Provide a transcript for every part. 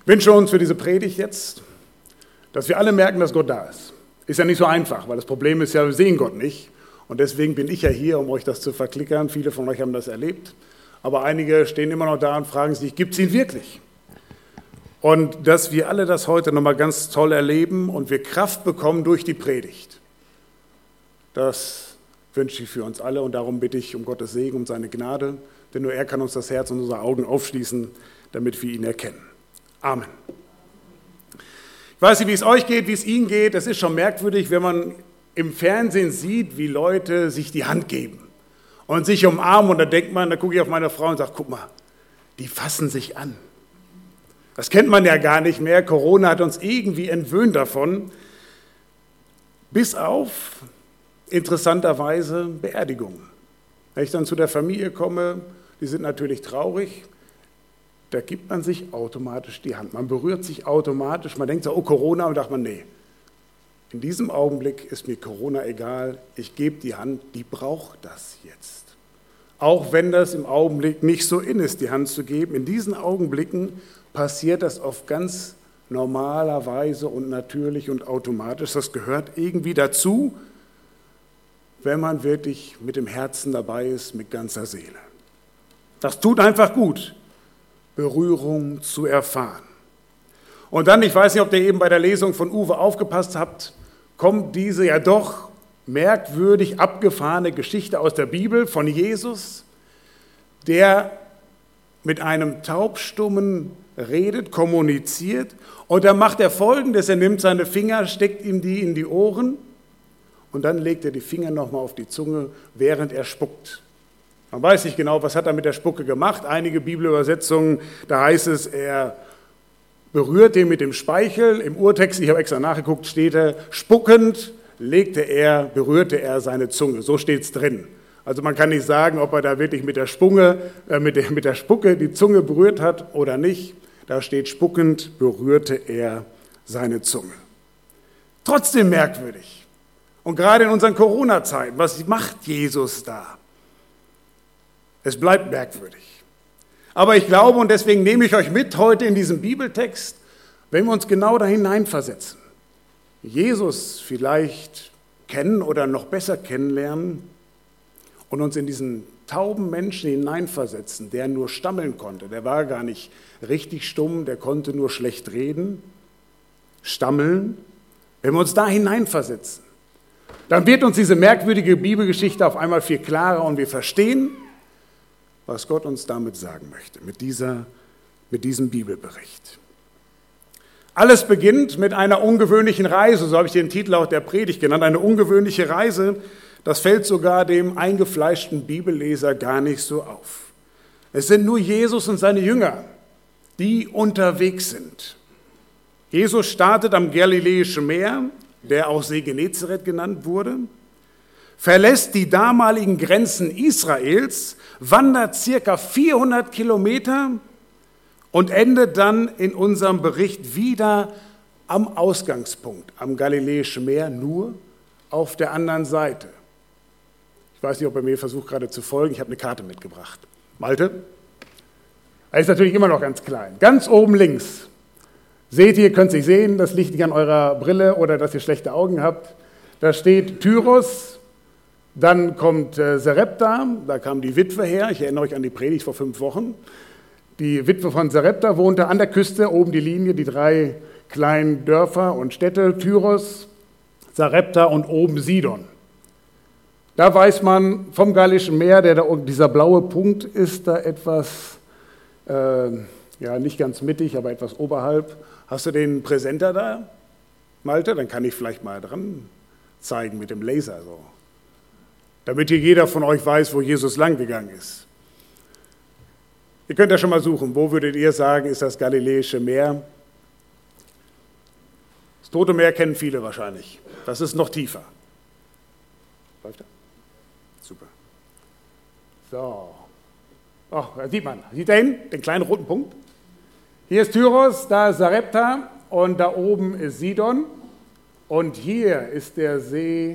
Ich wünsche uns für diese Predigt jetzt, dass wir alle merken, dass Gott da ist. Ist ja nicht so einfach, weil das Problem ist ja, wir sehen Gott nicht. Und deswegen bin ich ja hier, um euch das zu verklickern. Viele von euch haben das erlebt. Aber einige stehen immer noch da und fragen sich, gibt es ihn wirklich? Und dass wir alle das heute nochmal ganz toll erleben und wir Kraft bekommen durch die Predigt. Das wünsche ich für uns alle und darum bitte ich um Gottes Segen, um seine Gnade, denn nur er kann uns das Herz und unsere Augen aufschließen, damit wir ihn erkennen. Amen. Ich weiß nicht, wie es euch geht, wie es Ihnen geht. Es ist schon merkwürdig, wenn man im Fernsehen sieht, wie Leute sich die Hand geben und sich umarmen. Und da denkt man, da gucke ich auf meine Frau und sage, guck mal, die fassen sich an. Das kennt man ja gar nicht mehr. Corona hat uns irgendwie entwöhnt davon. Bis auf, interessanterweise, Beerdigungen. Wenn ich dann zu der Familie komme, die sind natürlich traurig, da gibt man sich automatisch die Hand. Man berührt sich automatisch. Man denkt so, oh Corona, und dachte man, nee. In diesem Augenblick ist mir Corona egal. Ich gebe die Hand, die braucht das jetzt. Auch wenn das im Augenblick nicht so in ist, die Hand zu geben. In diesen Augenblicken passiert das auf ganz normaler Weise und natürlich und automatisch. Das gehört irgendwie dazu, wenn man wirklich mit dem Herzen dabei ist, mit ganzer Seele. Das tut einfach gut, Berührung zu erfahren. Und dann, ich weiß nicht, ob ihr eben bei der Lesung von Uwe aufgepasst habt, kommt diese ja doch merkwürdig abgefahrene Geschichte aus der Bibel von Jesus, der mit einem Taubstummen redet, kommuniziert und dann macht er Folgendes, er nimmt seine Finger, steckt ihm die in die Ohren und dann legt er die Finger nochmal auf die Zunge, während er spuckt. Man weiß nicht genau, was hat er mit der Spucke gemacht. Einige Bibelübersetzungen, da heißt es, er berührt den mit dem Speichel. Im Urtext, ich habe extra nachgeguckt, steht er, spuckend berührte er seine Zunge. So steht es drin. Also man kann nicht sagen, ob er da wirklich mit der Spucke die Zunge berührt hat oder nicht. Da steht, spuckend berührte er seine Zunge. Trotzdem merkwürdig. Und gerade in unseren Corona-Zeiten, was macht Jesus da? Es bleibt merkwürdig. Aber ich glaube, und deswegen nehme ich euch mit heute in diesem Bibeltext, wenn wir uns genau da hineinversetzen, Jesus vielleicht kennen oder noch besser kennenlernen und uns in diesen tauben Menschen hineinversetzen, der nur stammeln konnte, der war gar nicht richtig stumm, der konnte nur schlecht reden, stammeln, wenn wir uns da hineinversetzen, dann wird uns diese merkwürdige Bibelgeschichte auf einmal viel klarer und wir verstehen, was Gott uns damit sagen möchte, mit diesem Bibelbericht. Alles beginnt mit einer ungewöhnlichen Reise, so habe ich den Titel auch der Predigt genannt, eine ungewöhnliche Reise, das fällt sogar dem eingefleischten Bibelleser gar nicht so auf. Es sind nur Jesus und seine Jünger, die unterwegs sind. Jesus startet am Galiläischen Meer, der auch See Genezareth genannt wurde, verlässt die damaligen Grenzen Israels, wandert circa 400 Kilometer und endet dann in unserem Bericht wieder am Ausgangspunkt, am Galiläischen Meer, nur auf der anderen Seite. Ich weiß nicht, ob er mir versucht gerade zu folgen, ich habe eine Karte mitgebracht. Malte? Er ist natürlich immer noch ganz klein. Ganz oben links. Seht ihr, könnt es sehen, das liegt nicht an eurer Brille oder dass ihr schlechte Augen habt. Da steht Tyros. Dann kommt Sarepta, da kam die Witwe her, ich erinnere euch an die Predigt vor 5 Wochen. Die Witwe von Sarepta wohnte an der Küste, oben die Linie, die 3 kleinen Dörfer und Städte, Tyros, Sarepta und oben Sidon. Da weiß man vom Galiläischen Meer, dieser blaue Punkt ist da etwas, nicht ganz mittig, aber etwas oberhalb. Hast du den Präsenter da, Malte? Dann kann ich vielleicht mal dran zeigen mit dem Laser so. Damit hier jeder von euch weiß, wo Jesus lang gegangen ist. Ihr könnt ja schon mal suchen, wo würdet ihr sagen, ist das Galiläische Meer? Das Tote Meer kennen viele wahrscheinlich. Das ist noch tiefer. Läuft er? Super. So. Oh, da sieht man. Sieht ihr hin? Den kleinen roten Punkt? Hier ist Tyros, da ist Sarepta und da oben ist Sidon. Und hier ist der See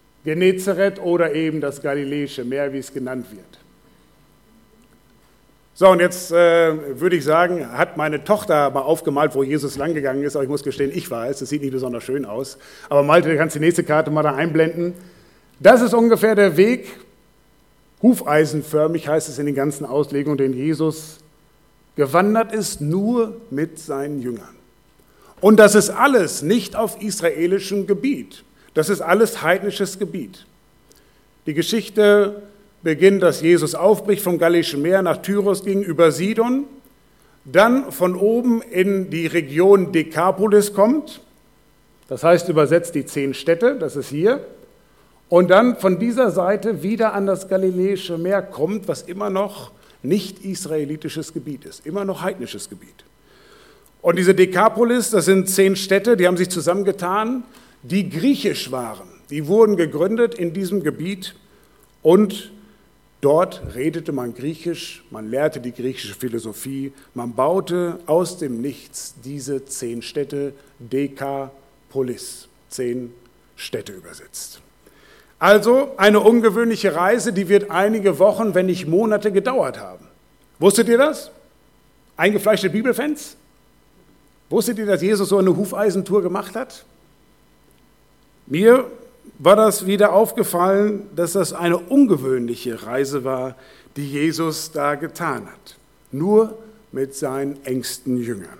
Genezareth oder eben das Galiläische Meer, wie es genannt wird. So, und jetzt würde ich sagen, hat meine Tochter mal aufgemalt, wo Jesus langgegangen ist, aber ich muss gestehen, ich war es, das sieht nicht besonders schön aus. Aber Malte, du kannst die nächste Karte mal da einblenden. Das ist ungefähr der Weg, hufeisenförmig heißt es in den ganzen Auslegungen, den Jesus gewandert ist, nur mit seinen Jüngern. Und das ist alles nicht auf israelischem Gebiet, das ist alles heidnisches Gebiet. Die Geschichte beginnt, dass Jesus aufbricht vom Galiläischen Meer nach Tyros ging, über Sidon, dann von oben in die Region Dekapolis kommt, das heißt übersetzt die 10 Städte, das ist hier, und dann von dieser Seite wieder an das Galiläische Meer kommt, was immer noch nicht israelitisches Gebiet ist, immer noch heidnisches Gebiet. Und diese Dekapolis, das sind 10 Städte, die haben sich zusammengetan, die griechisch waren. Die wurden gegründet in diesem Gebiet und dort redete man Griechisch, man lehrte die griechische Philosophie, man baute aus dem Nichts diese 10 Städte, Dekapolis, 10 Städte übersetzt. Also eine ungewöhnliche Reise, die wird einige Wochen, wenn nicht Monate gedauert haben. Wusstet ihr das? Eingefleischte Bibelfans? Wusstet ihr, dass Jesus so eine Hufeisentour gemacht hat? Mir war das wieder aufgefallen, dass das eine ungewöhnliche Reise war, die Jesus da getan hat. Nur mit seinen engsten Jüngern.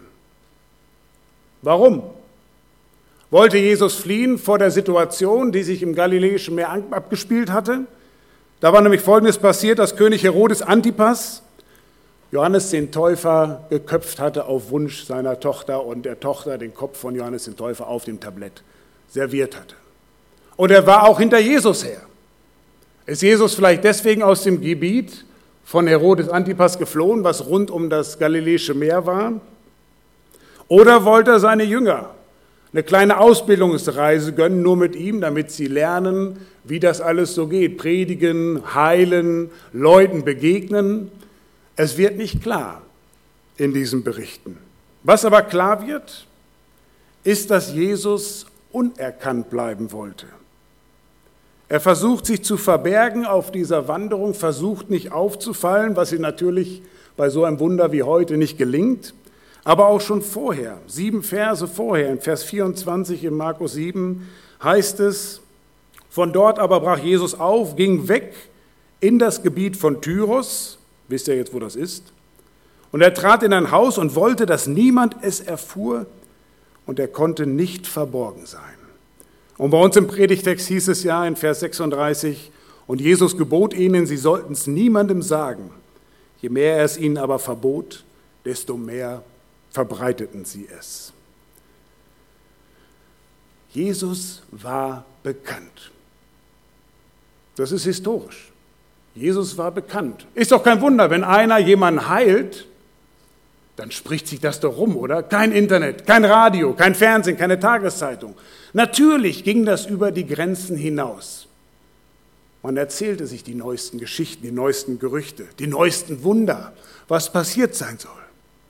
Warum? Wollte Jesus fliehen vor der Situation, die sich im Galiläischen Meer abgespielt hatte? Da war nämlich Folgendes passiert, dass König Herodes Antipas Johannes den Täufer geköpft hatte auf Wunsch seiner Tochter und der Tochter den Kopf von Johannes den Täufer auf dem Tablett serviert hatte. Und er war auch hinter Jesus her. Ist Jesus vielleicht deswegen aus dem Gebiet von Herodes Antipas geflohen, was rund um das Galiläische Meer war? Oder wollte er seine Jünger eine kleine Ausbildungsreise gönnen, nur mit ihm, damit sie lernen, wie das alles so geht? Predigen, heilen, Leuten begegnen. Es wird nicht klar in diesen Berichten. Was aber klar wird, ist, dass Jesus unerkannt bleiben wollte. Er versucht, sich zu verbergen auf dieser Wanderung, versucht nicht aufzufallen, was ihm natürlich bei so einem Wunder wie heute nicht gelingt, aber auch schon vorher, 7 Verse vorher, in Vers 24 in Markus 7, heißt es, von dort aber brach Jesus auf, ging weg in das Gebiet von Tyros, wisst ihr jetzt, wo das ist, und er trat in ein Haus und wollte, dass niemand es erfuhr, und er konnte nicht verborgen sein. Und bei uns im Predigtext hieß es ja in Vers 36, und Jesus gebot ihnen, sie sollten es niemandem sagen. Je mehr er es ihnen aber verbot, desto mehr verbreiteten sie es. Jesus war bekannt. Das ist historisch. Jesus war bekannt. Ist doch kein Wunder, wenn einer jemanden heilt, dann spricht sich das doch rum, oder? Kein Internet, kein Radio, kein Fernsehen, keine Tageszeitung. Natürlich ging das über die Grenzen hinaus. Man erzählte sich die neuesten Geschichten, die neuesten Gerüchte, die neuesten Wunder, was passiert sein soll.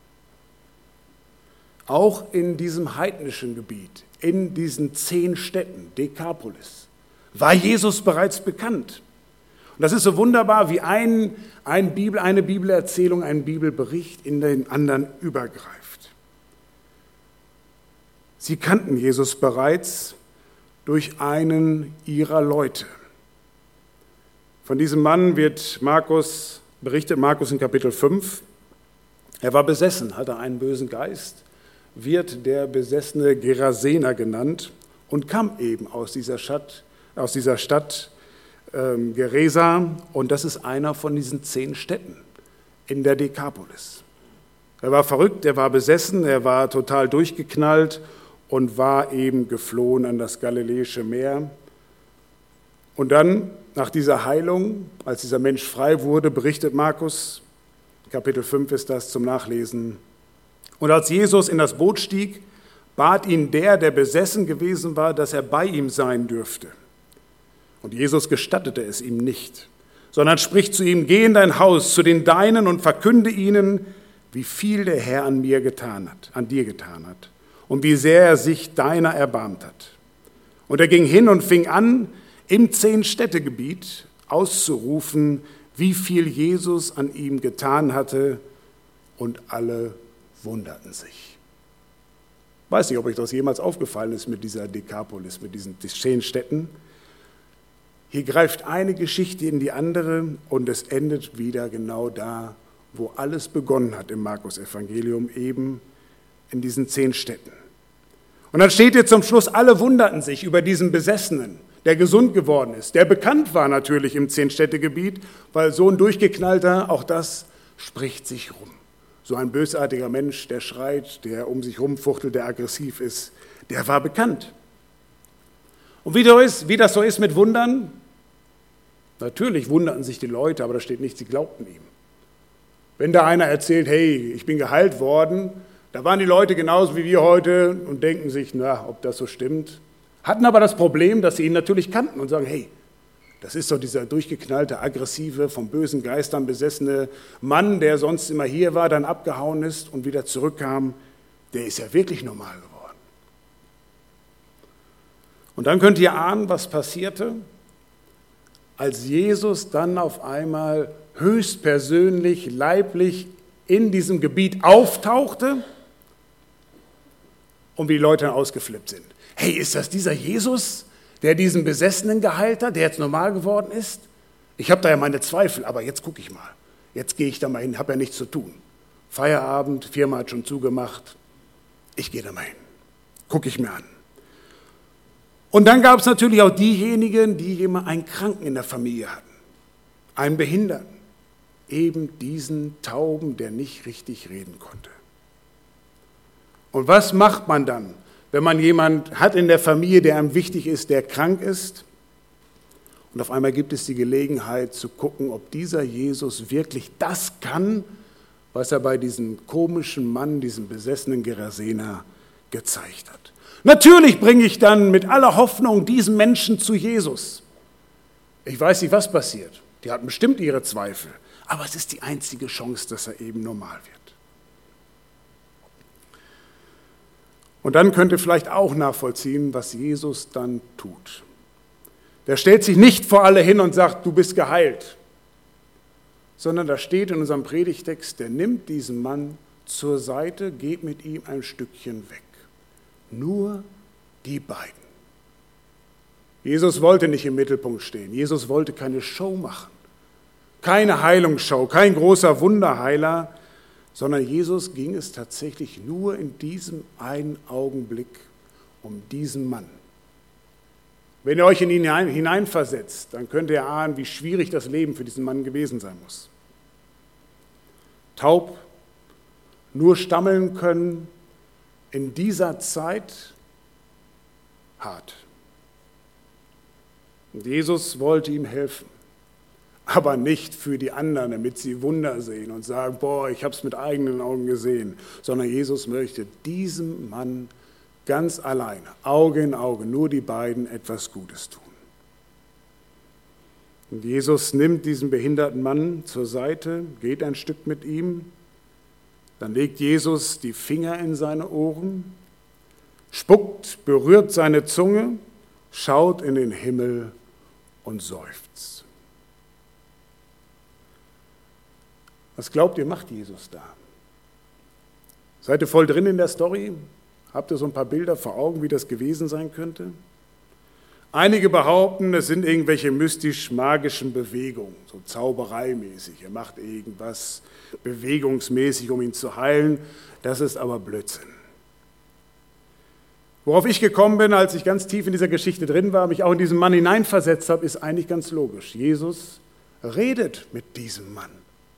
Auch in diesem heidnischen Gebiet, in diesen 10 Städten, Dekapolis, war Jesus bereits bekannt. Und das ist so wunderbar, wie eine Bibelerzählung, ein Bibelbericht in den anderen übergreift. Sie kannten Jesus bereits durch einen ihrer Leute. Von diesem Mann berichtet Markus in Kapitel 5. Er war besessen, hatte einen bösen Geist, wird der besessene Gerasener genannt und kam eben aus dieser Stadt Gerasa, und das ist einer von diesen 10 Städten in der Dekapolis. Er war verrückt, er war besessen, er war total durchgeknallt und war eben geflohen an das Galiläische Meer. Und dann, nach dieser Heilung, als dieser Mensch frei wurde, berichtet Markus, Kapitel 5 ist das zum Nachlesen. Und als Jesus in das Boot stieg, bat ihn der besessen gewesen war, dass er bei ihm sein dürfte. Und Jesus gestattete es ihm nicht, sondern spricht zu ihm, geh in dein Haus zu den Deinen und verkünde ihnen, wie viel der Herr an dir getan hat und wie sehr er sich deiner erbarmt hat. Und er ging hin und fing an, im 10-Städtegebiet auszurufen, wie viel Jesus an ihm getan hatte, und alle wunderten sich. Ich weiß nicht, ob euch das jemals aufgefallen ist mit dieser Dekapolis, mit diesen 10 Städten. Hier greift eine Geschichte in die andere und es endet wieder genau da, wo alles begonnen hat im Markus-Evangelium, eben in diesen 10 Städten. Und dann steht hier zum Schluss, alle wunderten sich über diesen Besessenen, der gesund geworden ist, der bekannt war natürlich im 10-Städte-Gebiet, weil so ein Durchgeknallter, auch das spricht sich rum. So ein bösartiger Mensch, der schreit, der um sich rumfuchtelt, der aggressiv ist, der war bekannt. Und wie das so ist mit Wundern, natürlich wunderten sich die Leute, aber da steht nicht, sie glaubten ihm. Wenn da einer erzählt, hey, ich bin geheilt worden, da waren die Leute genauso wie wir heute und denken sich, na, ob das so stimmt. Hatten aber das Problem, dass sie ihn natürlich kannten und sagen, hey, das ist doch dieser durchgeknallte, aggressive, von bösen Geistern besessene Mann, der sonst immer hier war, dann abgehauen ist und wieder zurückkam, der ist ja wirklich normal geworden. Und dann könnt ihr ahnen, was passierte, als Jesus dann auf einmal höchstpersönlich, leiblich in diesem Gebiet auftauchte und wie die Leute dann ausgeflippt sind. Hey, ist das dieser Jesus, der diesen Besessenen geheilt hat, der jetzt normal geworden ist? Ich habe da ja meine Zweifel, aber jetzt gucke ich mal. Jetzt gehe ich da mal hin, habe ja nichts zu tun. Feierabend, Firma hat schon zugemacht. Ich gehe da mal hin, gucke ich mir an. Und dann gab es natürlich auch diejenigen, die immer einen Kranken in der Familie hatten, einen Behinderten, eben diesen Tauben, der nicht richtig reden konnte. Und was macht man dann, wenn man jemanden hat in der Familie, der einem wichtig ist, der krank ist? Und auf einmal gibt es die Gelegenheit zu gucken, ob dieser Jesus wirklich das kann, was er bei diesem komischen Mann, diesem besessenen Gerasener gezeigt hat. Natürlich bringe ich dann mit aller Hoffnung diesen Menschen zu Jesus. Ich weiß nicht, was passiert. Die hatten bestimmt ihre Zweifel. Aber es ist die einzige Chance, dass er eben normal wird. Und dann könnt ihr vielleicht auch nachvollziehen, was Jesus dann tut. Der stellt sich nicht vor alle hin und sagt, du bist geheilt, sondern da steht in unserem Predigtext, der nimmt diesen Mann zur Seite, geht mit ihm ein Stückchen weg. Nur die beiden. Jesus wollte nicht im Mittelpunkt stehen. Jesus wollte keine Show machen. Keine Heilungsshow, kein großer Wunderheiler, sondern Jesus ging es tatsächlich nur in diesem einen Augenblick um diesen Mann. Wenn ihr euch in ihn hineinversetzt, dann könnt ihr ahnen, wie schwierig das Leben für diesen Mann gewesen sein muss. Taub, nur stammeln können, in dieser Zeit hart. Und Jesus wollte ihm helfen, aber nicht für die anderen, damit sie Wunder sehen und sagen, boah, ich habe es mit eigenen Augen gesehen, sondern Jesus möchte diesem Mann ganz alleine, Auge in Auge, nur die beiden etwas Gutes tun. Und Jesus nimmt diesen behinderten Mann zur Seite, geht ein Stück mit ihm, dann legt Jesus die Finger in seine Ohren, spuckt, berührt seine Zunge, schaut in den Himmel und seufzt. Was glaubt ihr, macht Jesus da? Seid ihr voll drin in der Story? Habt ihr so ein paar Bilder vor Augen, wie das gewesen sein könnte? Einige behaupten, es sind irgendwelche mystisch-magischen Bewegungen, so zaubereimäßig. Er macht irgendwas bewegungsmäßig, um ihn zu heilen. Das ist aber Blödsinn. Worauf ich gekommen bin, als ich ganz tief in dieser Geschichte drin war, mich auch in diesen Mann hineinversetzt habe, ist eigentlich ganz logisch. Jesus redet mit diesem Mann.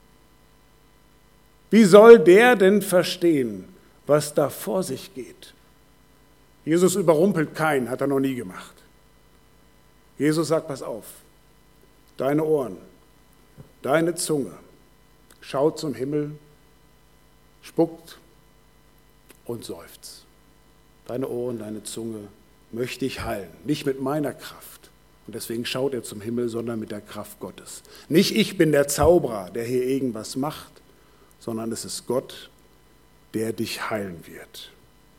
Wie soll der denn verstehen, was da vor sich geht? Jesus überrumpelt keinen, hat er noch nie gemacht. Jesus sagt, pass auf, deine Ohren, deine Zunge schaut zum Himmel, spuckt und seufzt. Deine Ohren, deine Zunge möchte ich heilen, nicht mit meiner Kraft. Und deswegen schaut er zum Himmel, sondern mit der Kraft Gottes. Nicht ich bin der Zauberer, der hier irgendwas macht, sondern es ist Gott, der dich heilen wird.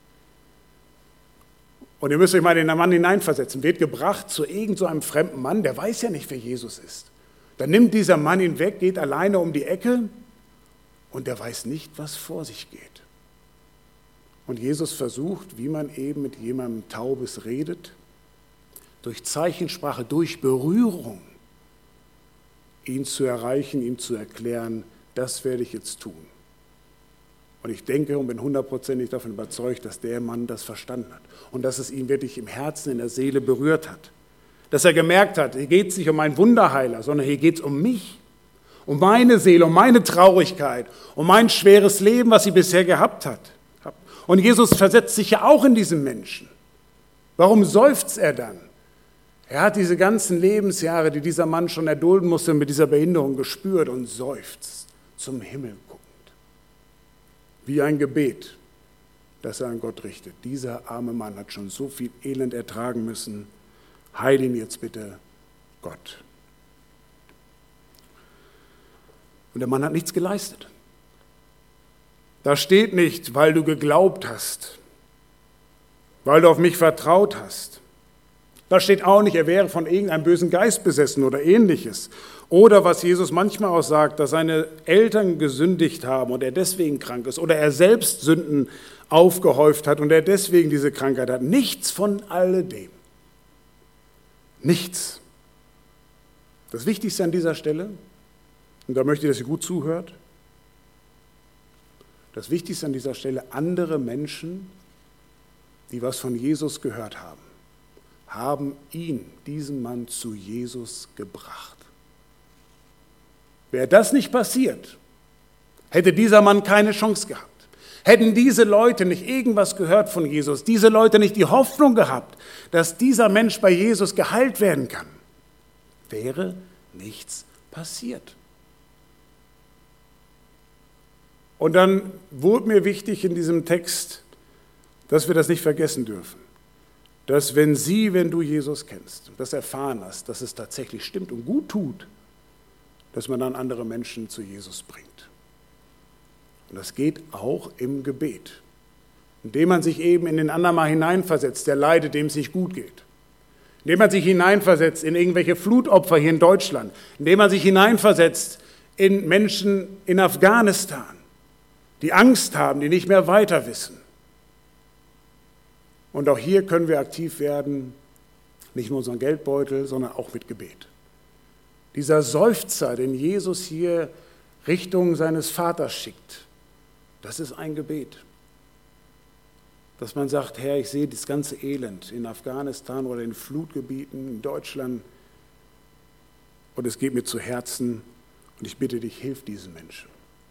Und ihr müsst euch mal in den Mann hineinversetzen, wird gebracht zu irgend so einem fremden Mann, der weiß ja nicht, wer Jesus ist. Dann nimmt dieser Mann ihn weg, geht alleine um die Ecke und er weiß nicht, was vor sich geht. Und Jesus versucht, wie man eben mit jemandem Taubes redet, durch Zeichensprache, durch Berührung, ihn zu erreichen, ihm zu erklären, das werde ich jetzt tun. Und ich denke und bin hundertprozentig davon überzeugt, dass der Mann das verstanden hat und dass es ihn wirklich im Herzen, in der Seele berührt hat. Dass er gemerkt hat, hier geht es nicht um einen Wunderheiler, sondern hier geht es um mich, um meine Seele, um meine Traurigkeit, um mein schweres Leben, was sie bisher gehabt hat. Und Jesus versetzt sich ja auch in diesen Menschen. Warum seufzt er dann? Er hat diese ganzen Lebensjahre, die dieser Mann schon erdulden musste, mit dieser Behinderung gespürt und seufzt, zum Himmel guckend. Wie ein Gebet, das er an Gott richtet. Dieser arme Mann hat schon so viel Elend ertragen müssen. Heil ihn jetzt bitte, Gott. Und der Mann hat nichts geleistet. Da steht nicht, weil du geglaubt hast, weil du auf mich vertraut hast. Da steht auch nicht, er wäre von irgendeinem bösen Geist besessen oder ähnliches. Oder was Jesus manchmal auch sagt, dass seine Eltern gesündigt haben und er deswegen krank ist. Oder er selbst Sünden aufgehäuft hat und er deswegen diese Krankheit hat. Nichts von alledem. Nichts. Das Wichtigste an dieser Stelle, und da möchte ich, dass ihr gut zuhört, das Wichtigste an dieser Stelle, andere Menschen, die was von Jesus gehört haben, haben ihn, diesen Mann, zu Jesus gebracht. Wäre das nicht passiert, hätte dieser Mann keine Chance gehabt. Hätten diese Leute nicht irgendwas gehört von Jesus, diese Leute nicht die Hoffnung gehabt, dass dieser Mensch bei Jesus geheilt werden kann, wäre nichts passiert. Und dann wurde mir wichtig in diesem Text, dass wir das nicht vergessen dürfen, dass wenn du Jesus kennst und das erfahren hast, dass es tatsächlich stimmt und gut tut, dass man dann andere Menschen zu Jesus bringt. Und das geht auch im Gebet, indem man sich eben in den anderen mal hineinversetzt, der leidet, dem es nicht gut geht. Indem man sich hineinversetzt in irgendwelche Flutopfer hier in Deutschland, indem man sich hineinversetzt in Menschen in Afghanistan, die Angst haben, die nicht mehr weiter wissen. Und auch hier können wir aktiv werden, nicht mit unserem Geldbeutel, sondern auch mit Gebet. Dieser Seufzer, den Jesus hier Richtung seines Vaters schickt, das ist ein Gebet. Dass man sagt, Herr, ich sehe das ganze Elend in Afghanistan oder in Flutgebieten in Deutschland und es geht mir zu Herzen und ich bitte dich, hilf diesen Menschen.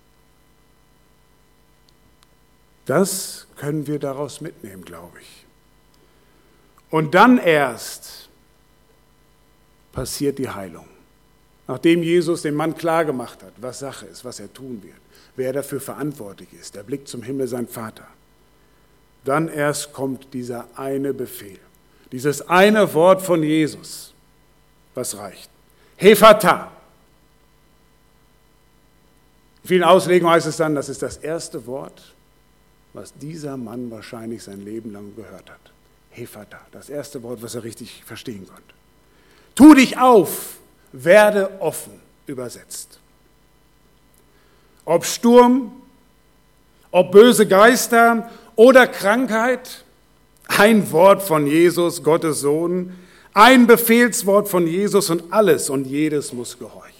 Das können wir daraus mitnehmen, glaube ich. Und dann erst passiert die Heilung. Nachdem Jesus dem Mann klargemacht hat, was Sache ist, was er tun wird, wer dafür verantwortlich ist, der Blick zum Himmel, sein Vater. Dann erst kommt dieser eine Befehl, dieses eine Wort von Jesus, was reicht. Hephata. In vielen Auslegungen heißt es dann, das ist das erste Wort, was dieser Mann wahrscheinlich sein Leben lang gehört hat. Hephata, das erste Wort, was er richtig verstehen konnte. Tu dich auf, werde offen, übersetzt. Ob Sturm, ob böse Geister oder Krankheit, ein Wort von Jesus, Gottes Sohn, ein Befehlswort von Jesus und alles und jedes muss gehorchen.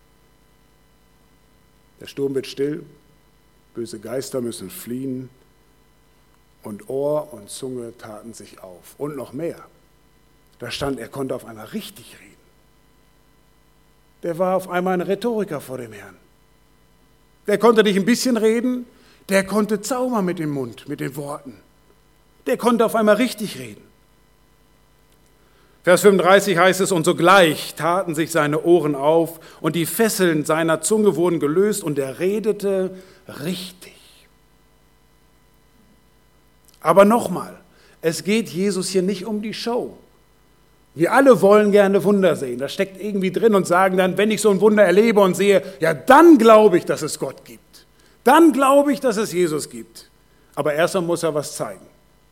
Der Sturm wird still, böse Geister müssen fliehen und Ohr und Zunge taten sich auf. Und noch mehr. Da stand, er konnte auf einmal richtig reden. Der war auf einmal ein Rhetoriker vor dem Herrn. Der konnte nicht ein bisschen reden, der konnte zaubern mit dem Mund, mit den Worten. Der konnte auf einmal richtig reden. Vers 35 heißt es, und sogleich taten sich seine Ohren auf und die Fesseln seiner Zunge wurden gelöst und er redete richtig. Aber nochmal, es geht Jesus hier nicht um die Show. Wir alle wollen gerne Wunder sehen. Das steckt irgendwie drin und sagen dann, wenn ich so ein Wunder erlebe und sehe, ja, dann glaube ich, dass es Gott gibt. Dann glaube ich, dass es Jesus gibt. Aber erstmal muss er was zeigen.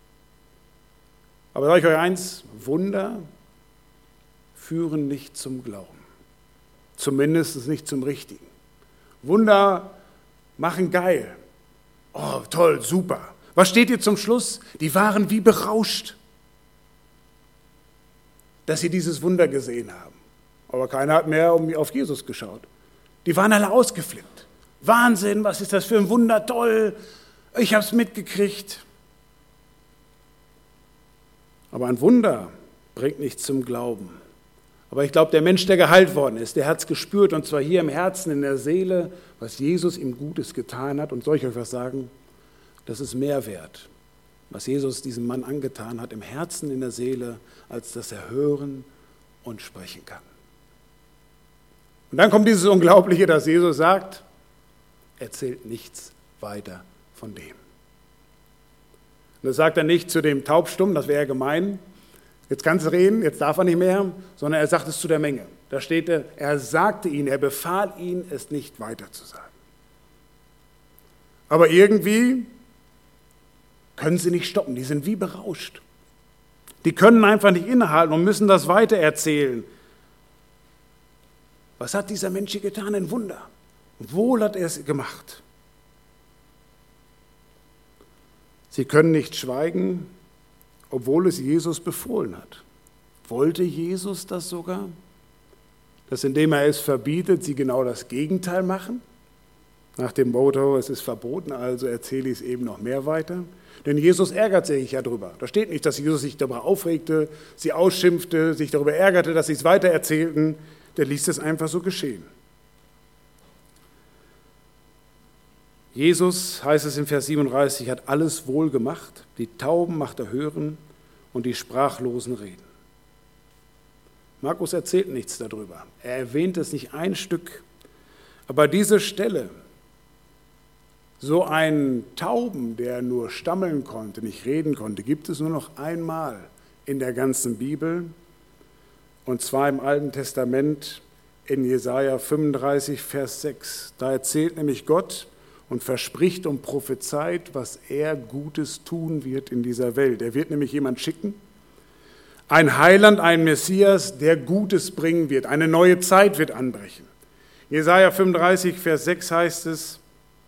Aber sage ich euch eins, Wunder führen nicht zum Glauben. zumindest nicht zum Richtigen. Wunder machen geil. Oh, toll, super. Was steht hier zum Schluss? Die waren wie berauscht, dass sie dieses Wunder gesehen haben. Aber keiner hat mehr auf Jesus geschaut. Die waren alle ausgeflippt. Wahnsinn, was ist das für ein Wunder, toll, ich habe es mitgekriegt. Aber ein Wunder bringt nicht zum Glauben. Aber ich glaube, der Mensch, der geheilt worden ist, der hat es gespürt, und zwar hier im Herzen, in der Seele, was Jesus ihm Gutes getan hat. Und soll ich euch was sagen? Das ist mehr wert, was Jesus diesem Mann angetan hat, im Herzen, in der Seele, als dass er hören und sprechen kann. Und dann kommt dieses Unglaubliche, dass Jesus sagt, erzählt nichts weiter von dem. Und das sagt er nicht zu dem Taubstummen, das wäre gemein, jetzt kannst du reden, jetzt darf er nicht mehr, sondern er sagt es zu der Menge. Da steht er sagte ihnen, er befahl ihnen, es nicht weiter zu sagen. Aber irgendwie können sie nicht stoppen, die sind wie berauscht. Die können einfach nicht innehalten und müssen das weitererzählen. Was hat dieser Mensch hier getan? Ein Wunder. Wohl hat er es gemacht. Sie können nicht schweigen, obwohl es Jesus befohlen hat. Wollte Jesus das sogar? Dass indem er es verbietet, sie genau das Gegenteil machen? Nach dem Motto, es ist verboten, also erzähle ich es eben noch mehr weiter. Denn Jesus ärgert sich ja drüber. Da steht nicht, dass Jesus sich darüber aufregte, sie ausschimpfte, sich darüber ärgerte, dass sie es weitererzählten. Der ließ es einfach so geschehen. Jesus, heißt es in Vers 37, hat alles wohl gemacht. Die Tauben macht er hören und die Sprachlosen reden. Markus erzählt nichts darüber. Er erwähnt es nicht ein Stück. Aber diese Stelle, so einen Tauben, der nur stammeln konnte, nicht reden konnte, gibt es nur noch einmal in der ganzen Bibel. Und zwar im Alten Testament in Jesaja 35, Vers 6. Da erzählt nämlich Gott und verspricht und prophezeit, was er Gutes tun wird in dieser Welt. Er wird nämlich jemand schicken, ein Heiland, ein Messias, der Gutes bringen wird. Eine neue Zeit wird anbrechen. Jesaja 35, Vers 6 heißt es,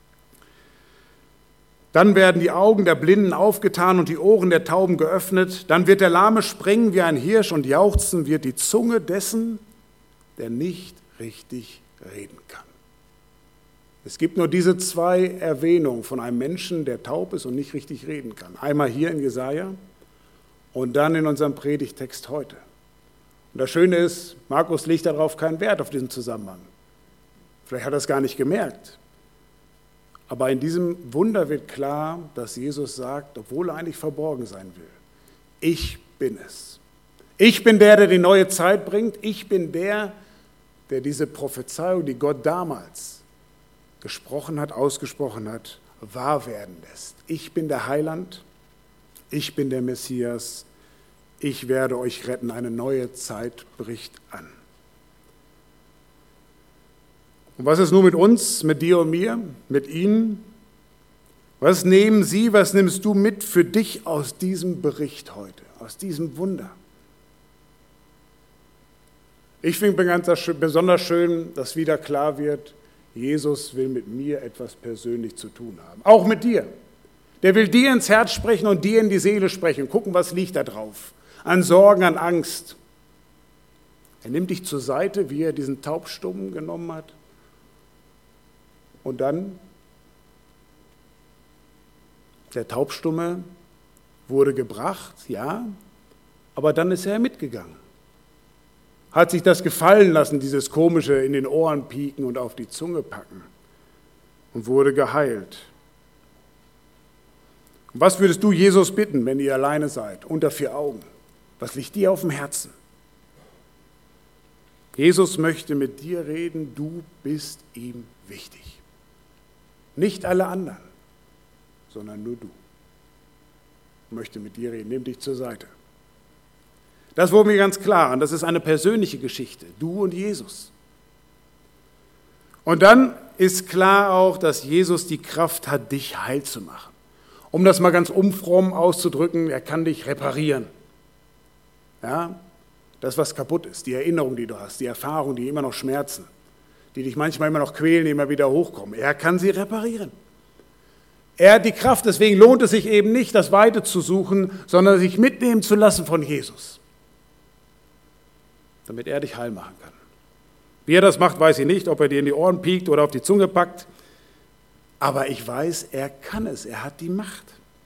dann werden die Augen der Blinden aufgetan und die Ohren der Tauben geöffnet. Dann wird der Lahme springen wie ein Hirsch und jauchzen wird die Zunge dessen, der nicht richtig reden kann. Es gibt nur diese zwei Erwähnungen von einem Menschen, der taub ist und nicht richtig reden kann. Einmal hier in Jesaja und dann in unserem Predigtext heute. Und das Schöne ist, Markus legt darauf keinen Wert, auf diesen Zusammenhang. Vielleicht hat er es gar nicht gemerkt. Aber in diesem Wunder wird klar, dass Jesus sagt, obwohl er eigentlich verborgen sein will, ich bin es. Ich bin der die neue Zeit bringt. Ich bin der diese Prophezeiung, die Gott damals gesprochen hat, ausgesprochen hat, wahr werden lässt. Ich bin der Heiland, ich bin der Messias, ich werde euch retten, eine neue Zeit bricht an. Und was ist nun mit uns, mit dir und mir, mit Ihnen? Was nehmen Sie, was nimmst du mit für dich aus diesem Bericht heute, aus diesem Wunder? Ich finde besonders schön, dass wieder klar wird, Jesus will mit mir etwas persönlich zu tun haben. Auch mit dir. Der will dir ins Herz sprechen und dir in die Seele sprechen. Gucken, was liegt da drauf. An Sorgen, an Angst. Er nimmt dich zur Seite, wie er diesen Taubstummen genommen hat. Und dann, der Taubstumme wurde gebracht, ja, aber dann ist er mitgegangen. Hat sich das gefallen lassen, dieses komische in den Ohren pieken und auf die Zunge packen und wurde geheilt. Und was würdest du Jesus bitten, wenn ihr alleine seid, unter vier Augen? Was liegt dir auf dem Herzen? Jesus möchte mit dir reden, du bist ihm wichtig. Nicht alle anderen, sondern nur du. Ich möchte mit dir reden, nimm dich zur Seite. Das wurde mir ganz klar und das ist eine persönliche Geschichte, du und Jesus. Und dann ist klar auch, dass Jesus die Kraft hat, dich heil zu machen. Um das mal ganz umfromm auszudrücken, er kann dich reparieren. Ja, das, was kaputt ist, die Erinnerung, die du hast, die Erfahrungen, die immer noch schmerzen. die dich manchmal immer noch quälen, die immer wieder hochkommen. Er kann sie reparieren. Er hat die Kraft, deswegen lohnt es sich eben nicht, das Weite zu suchen, sondern sich mitnehmen zu lassen von Jesus, damit er dich heil machen kann. Wie er das macht, weiß ich nicht, ob er dir in die Ohren piekt oder auf die Zunge packt, aber ich weiß, er kann es, er hat die Macht.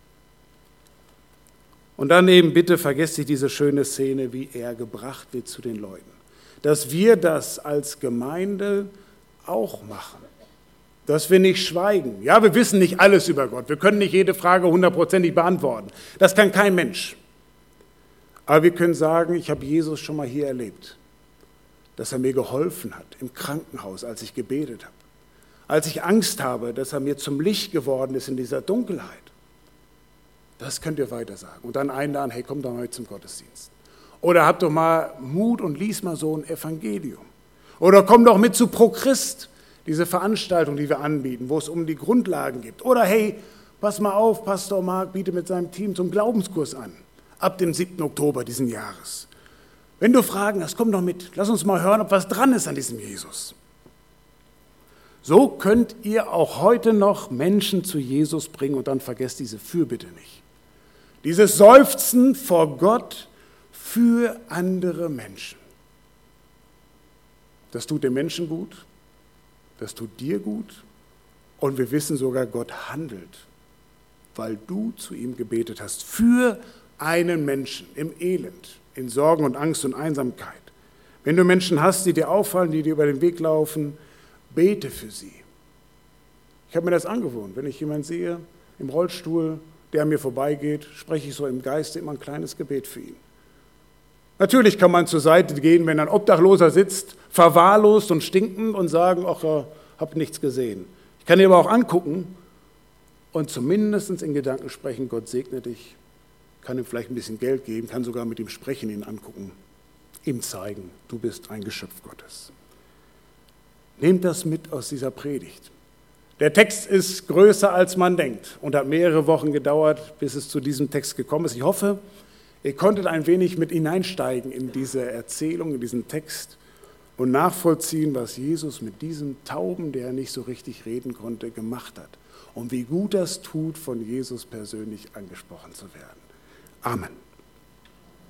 Und dann eben bitte vergesst nicht diese schöne Szene, wie er gebracht wird zu den Leuten. Dass wir das als Gemeinde auch machen. Dass wir nicht schweigen. Ja, wir wissen nicht alles über Gott. Wir können nicht jede Frage 100%ig beantworten. Das kann kein Mensch. Aber wir können sagen, ich habe Jesus schon mal hier erlebt. Dass er mir geholfen hat im Krankenhaus, als ich gebetet habe. Als ich Angst habe, dass er mir zum Licht geworden ist in dieser Dunkelheit. Das könnt ihr weiter sagen. Und dann einladen, hey, komm doch mal zum Gottesdienst. Oder habt doch mal Mut und lies mal so ein Evangelium. Oder komm doch mit zu Pro Christ, diese Veranstaltung, die wir anbieten, wo es um die Grundlagen geht. Oder hey, pass mal auf, Pastor Mark bietet mit seinem Team zum Glaubenskurs an. Ab dem 7. Oktober diesen Jahres. Wenn du Fragen hast, komm doch mit. Lass uns mal hören, ob was dran ist an diesem Jesus. So könnt ihr auch heute noch Menschen zu Jesus bringen und dann vergesst diese Fürbitte nicht. Dieses Seufzen vor Gott für andere Menschen. Das tut dem Menschen gut, das tut dir gut und wir wissen sogar, Gott handelt, weil du zu ihm gebetet hast für einen Menschen im Elend, in Sorgen und Angst und Einsamkeit. Wenn du Menschen hast, die dir auffallen, die dir über den Weg laufen, bete für sie. Ich habe mir das angewohnt, wenn ich jemanden sehe im Rollstuhl, der an mir vorbeigeht, spreche ich so im Geiste immer ein kleines Gebet für ihn. Natürlich kann man zur Seite gehen, wenn ein Obdachloser sitzt, verwahrlost und stinkend und sagen, ach, ich habe nichts gesehen. Ich kann ihn aber auch angucken und zumindest in Gedanken sprechen, Gott segne dich, kann ihm vielleicht ein bisschen Geld geben, kann sogar mit ihm sprechen, ihn angucken, ihm zeigen, du bist ein Geschöpf Gottes. Nehmt das mit aus dieser Predigt. Der Text ist größer, als man denkt und hat mehrere Wochen gedauert, bis es zu diesem Text gekommen ist. Ich hoffe, ihr konntet ein wenig mit hineinsteigen in diese Erzählung, in diesen Text und nachvollziehen, was Jesus mit diesem Tauben, der nicht so richtig reden konnte, gemacht hat. Und wie gut das tut, von Jesus persönlich angesprochen zu werden. Amen.